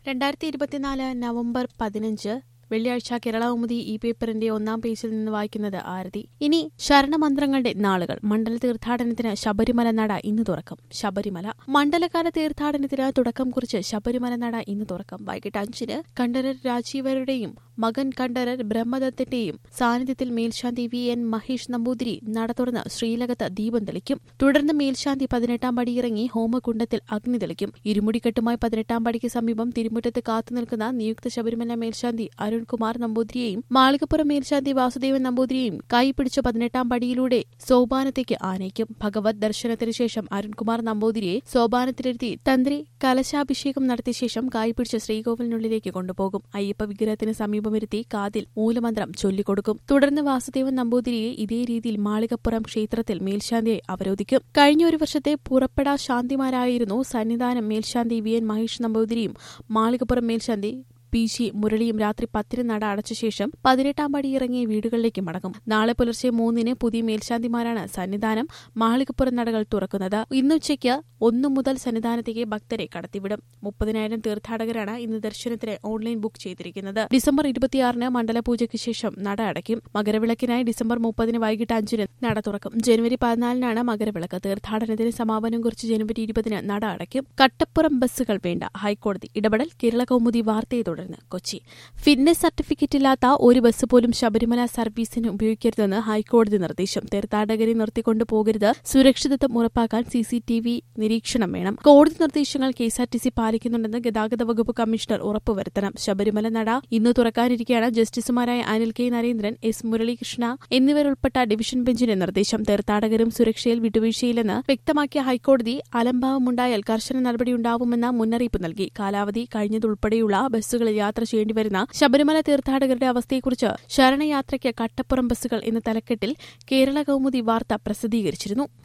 2024 November 15 വെള്ളിയാഴ്ച കേരളകൗമുദി ഈ പേപ്പറിന്റെ ഒന്നാം പേജിൽ നിന്ന് വായിക്കുന്നത് ആരതി. ഇനി ശരണമന്ത്രങ്ങളുടെ നാളുകൾ. മണ്ഡല തീർത്ഥാടനത്തിന് ശബരിമല നട ഇന്ന് തുറക്കും. ശബരിമല മണ്ഡലകാല തീർത്ഥാടനത്തിന് തുടക്കം കുറിച്ച് ശബരിമല നട ഇന്ന് തുറക്കും. വൈകിട്ട് 5-ന് കണ്ഠരർ രാജീവരുടെയും മകൻ കണ്ഠരർ ബ്രഹ്മദത്തിന്റെയും സാന്നിധ്യത്തിൽ മേൽശാന്തി വി.എൻ. മഹേഷ് നമ്പൂതിരി നട തുറന്ന് ശ്രീലകത്ത് ദീപം തെളിക്കും. തുടർന്ന് മേൽശാന്തി 18-ാം പടിയിറങ്ങി ഹോമകുണ്ഡത്തിൽ അഗ്നി തെളിക്കും. ഇരുമുടിക്കെട്ടുമായി 18-ാം പടിക്ക് സമീപം തിരുമുറ്റത്ത് കാത്തുനിൽക്കുന്ന നിയുക്ത ശബരിമല മേൽശാന്തി അരുൺകുമാർ നമ്പൂതിരിയെയും മാളികപ്പുറം മേൽശാന്തി വാസുദേവൻ നമ്പൂതിരിയെയും കൈപിടിച്ച് 18-ാം പടിയിലൂടെ സോപാനത്തേക്ക് ആനയിക്കും. ഭഗവത് ദർശനത്തിന് ശേഷം അരുൺകുമാർ നമ്പൂതിരിയെ സോപാനത്തിലിരുത്തി തന്ത്രി കലശാഭിഷേകം നടത്തിയ ശേഷം കൈപിടിച്ച് ശ്രീകോവിലിനുള്ളിലേക്ക് കൊണ്ടുപോകും. അയ്യപ്പ വിഗ്രഹത്തിന് സമീപമിരുത്തി കാതിൽ മൂലമന്ത്രം ചൊല്ലിക്കൊടുക്കും. തുടർന്ന് വാസുദേവൻ നമ്പൂതിരിയെ ഇതേ രീതിയിൽ മാളികപ്പുറം ക്ഷേത്രത്തിൽ മേൽശാന്തിയെ അവരോധിക്കും. കഴിഞ്ഞ ഒരു വർഷത്തെ പുറപ്പെടാ ശാന്തിമാരായിരുന്നു സന്നിധാനം മേൽശാന്തി വി.എൻ. മഹേഷ് നമ്പൂതിരിയും മാളികപ്പുറം മേൽശാന്തി പി.ജി. മുരളിയും രാത്രി 10-ന് നട അടച്ച ശേഷം 18-ാം പടി ഇറങ്ങിയ വീടുകളിലേക്ക് മടങ്ങും. നാളെ പുലർച്ചെ 3-ന് പുതിയ മേൽശാന്തിമാരാണ് സന്നിധാനം മാളികപ്പുറം നടകൾ തുറക്കുന്നത്. ഇന്നുച്ചയ്ക്ക് 1 മുതൽ സന്നിധാനത്തേക്ക് ഭക്തരെ കടത്തിവിടും. 30,000 തീർത്ഥാടകരാണ് ഇന്ന് ദർശനത്തിന് ഓൺലൈൻ ബുക്ക് ചെയ്തിരിക്കുന്നത്. ഡിസംബർ 26-ന് മണ്ഡലപൂജയ്ക്ക് ശേഷം നട അടയ്ക്കും. മകരവിളക്കിനായി ഡിസംബർ 30-ന് വൈകിട്ട് 5-ന് നട തുറക്കും. ജനുവരി 14-നാണ് മകരവിളക്ക്. തീർത്ഥാടനത്തിന് സമാപനം കുറിച്ച് ജനുവരി 20-ന് നട അടയ്ക്കും. കട്ടപ്പുറം ബസ്സുകൾ വേണ്ട. ഹൈക്കോടതി ഇടപെടൽ. കേരളകൗമുദി വാർത്തയെ തുടർന്ന് കൊച്ചി. ഫിറ്റ്നസ് സർട്ടിഫിക്കറ്റ് ഇല്ലാത്ത ഒരു ബസ് പോലും ശബരിമല സർവീസിന് ഉപയോഗിക്കരുതെന്ന് ഹൈക്കോടതി നിർദ്ദേശം. തീർത്ഥാടകരെ നിർത്തിക്കൊണ്ടു പോകരുത്. സുരക്ഷിതത്വം ഉറപ്പാക്കാൻ CCTV നിരീക്ഷണം വേണം. കോടതി നിർദ്ദേശങ്ങൾ KSRTC പാലിക്കുന്നുണ്ടെന്ന് ഗതാഗത വകുപ്പ് കമ്മീഷണർ ഉറപ്പുവരുത്തണം. ശബരിമല നട ഇന്ന് തുറക്കാനിരിക്കെയാണ് ജസ്റ്റിസുമാരായ അനിൽ K. നരേന്ദ്രൻ, S. മുരളീകൃഷ്ണ എന്നിവരുൾപ്പെട്ട ഡിവിഷൻ ബെഞ്ചിന്റെ നിർദ്ദേശം. തീർത്ഥാടകരും സുരക്ഷയിൽ വിട്ടുവീഴ്ചയില്ലെന്ന് വ്യക്തമാക്കിയ ഹൈക്കോടതി അലംഭാവമുണ്ടായാൽ കർശന നടപടിയുണ്ടാവുമെന്ന മുന്നറിയിപ്പ് നൽകി. കാലാവധി കഴിഞ്ഞതുൾപ്പെടെയുള്ള ബസ്സുകളിൽ യാത്ര ചെയ്യേണ്ടിവരുന്ന ശബരിമല തീർത്ഥാടകരുടെ അവസ്ഥയെക്കുറിച്ച് ശരണയാത്രയ്ക്ക് കട്ടപ്പുറം ബസ്സുകൾ എന്ന തലക്കെട്ടിൽ കേരളകൗമുദി വാർത്ത പ്രസിദ്ധീകരിച്ചിരുന്നു.